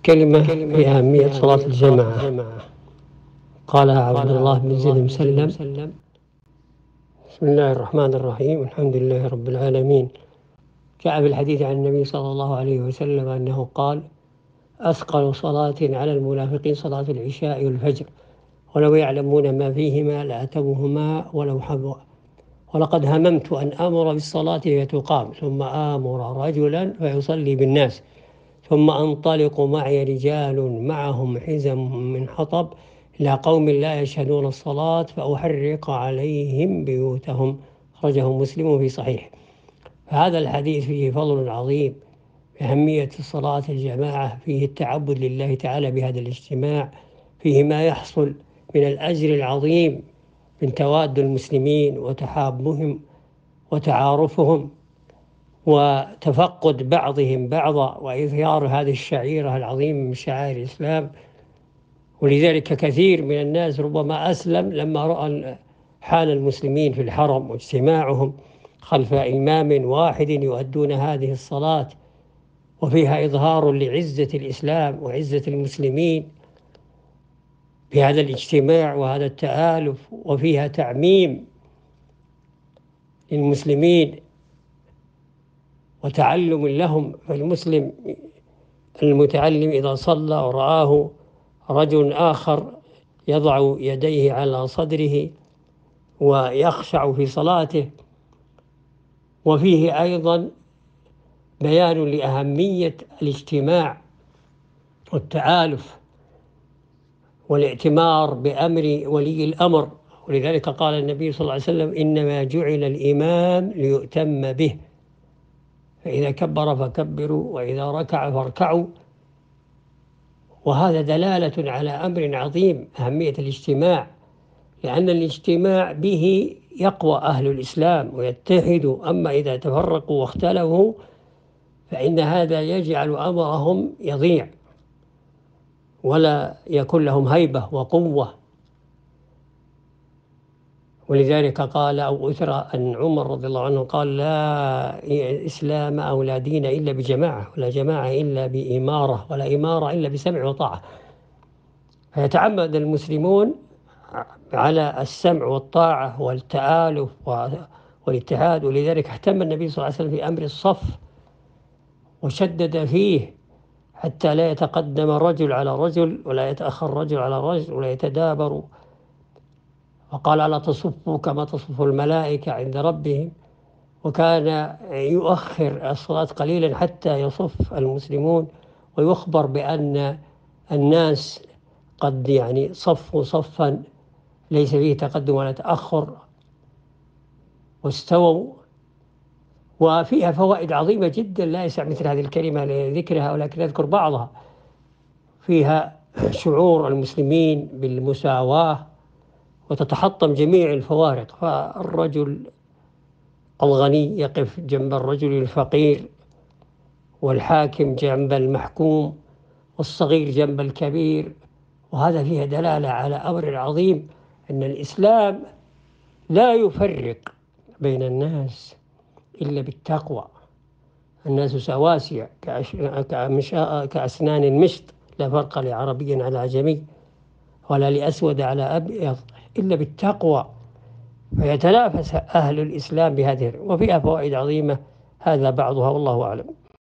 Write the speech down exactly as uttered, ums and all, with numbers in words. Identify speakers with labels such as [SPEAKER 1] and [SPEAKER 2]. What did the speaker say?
[SPEAKER 1] كلمة في أهمية صلاة الجماعة. قالها عبد الله بن زيد مسلم. بسم الله الرحمن الرحيم، الحمد لله رب العالمين. جاء في الحديث عن النبي صلى الله عليه وسلم أنه قال: أثقل صلاة على المنافقين صلاة العشاء والفجر، ولو يعلمون ما فيهما لأتوهما ولو حبوا. ولقد هممت أن آمر بالصلاة فتقام، ثم آمر رجلا فيصلي بالناس، ثم أنطلق معي رجال معهم حزم من حطب إلى قوم لا يشهدون الصلاة فأحرق عليهم بيوتهم. أخرجه مسلم في صحيح. فهذا الحديث فيه فضل عظيم بأهمية صلاة الجماعة، فيه التعبد لله تعالى بهذا الاجتماع، فيه ما يحصل من الأجر العظيم من تواد المسلمين وتحابهم وتعارفهم وتفقد بعضهم بعضا وإظهار هذه الشعيرة العظيمة من شعائر الإسلام. ولذلك كثير من الناس ربما أسلم لما رأى حال المسلمين في الحرم واجتماعهم خلف إمام واحد يؤدون هذه الصلاة، وفيها إظهار لعزة الإسلام وعزة المسلمين بهذا الاجتماع وهذا التآلف، وفيها تعميم للمسلمين وتعلم لهم. فالمسلم المتعلم إذا صلى ورآه رجل آخر يضع يديه على صدره ويخشع في صلاته، وفيه أيضا بيان لأهمية الاجتماع والتآلف والائتمار بأمر ولي الأمر. ولذلك قال النبي صلى الله عليه وسلم: إنما جعل الإمام ليؤتم به، فإذا كبر فكبروا وإذا ركع فاركعوا. وهذا دلالة على أمر عظيم، أهمية الاجتماع، لأن الاجتماع به يقوى أهل الإسلام ويتحدوا. أما إذا تفرقوا واختلفوا فإن هذا يجعل أمرهم يضيع ولا يكون لهم هيبة وقوة. ولذلك قال أو أثر أن عمر رضي الله عنه قال: لا إسلام أو لا دين إلا بجماعة، ولا جماعة إلا بإمارة، ولا إمارة إلا بسمع وطاعة. فيتعمد المسلمون على السمع والطاعة والتآلف والاتحاد. ولذلك اهتم النبي صلى الله عليه وسلم في أمر الصف وشدد فيه حتى لا يتقدم رجل على رجل ولا يتأخر رجل على رجل ولا يتدابروا. وقال: ألا تصفوا كما تصف الملائكة عند ربهم. وكان يؤخر الصلاة قليلا حتى يصف المسلمون ويخبر بأن الناس قد يعني صفوا صفا ليس فيه تقدم ولا تأخر واستووا. وفيها فوائد عظيمة جدا لا يسع مثل هذه الكلمة لذكرها، ولكن نذكر بعضها. فيها شعور المسلمين بالمساواة وتتحطم جميع الفوارق، فالرجل الغني يقف جنب الرجل الفقير، والحاكم جنب المحكوم، والصغير جنب الكبير. وهذا فيها دلالة على أمر عظيم، أن الإسلام لا يفرق بين الناس إلا بالتقوى. الناس سواسية كأسنان المشط، لا فرق لعربي على عجمي ولا لأسود على أبيض إلا بالتقوى. فيتنافس أهل الإسلام بهذه، وفيها فوائد عظيمة. هذا بعضها والله أعلم.